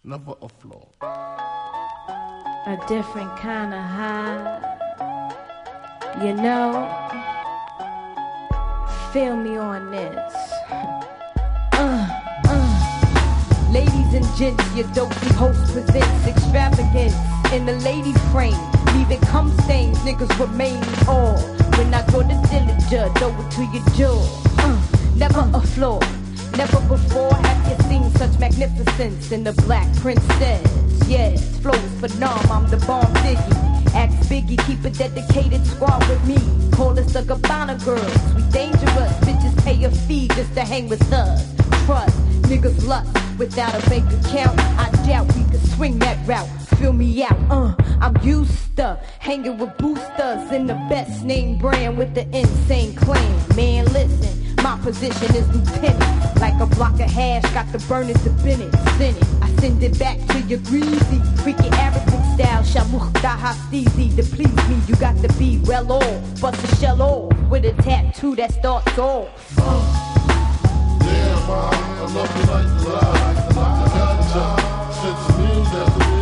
never a flaw. A different kind of high, you know. Feel me on this. Ladies and gents, your dopey host presents extravagance in the lady frame. Leaving cum stains, niggas remain all. When I go to Dillinger, throw it to your jaw. Never a flaw. Never before have you seen such magnificence in the Black Princess. Yes, flows for Nam, I'm the bomb Diggy. Ask Biggie, keep a dedicated squad with me. Call us the Gabbana girls. We dangerous, bitches pay a fee just to hang with us. Trust, niggas lust without a bank account. I doubt we could swing that route. Fill me out, I'm used to hanging with boosters in the best name brand with the insane clan. Man, listen, my position is lieutenant. Like a block of hash, got the burners to Bennett. Send it, I send it back to your greasy, freaky Arabic style. Shamuch daha steezy to please me. You got to be well off, bust a shell off with a tattoo that starts off. Yeah, mom, I love you like the lie. I got a job, since the news after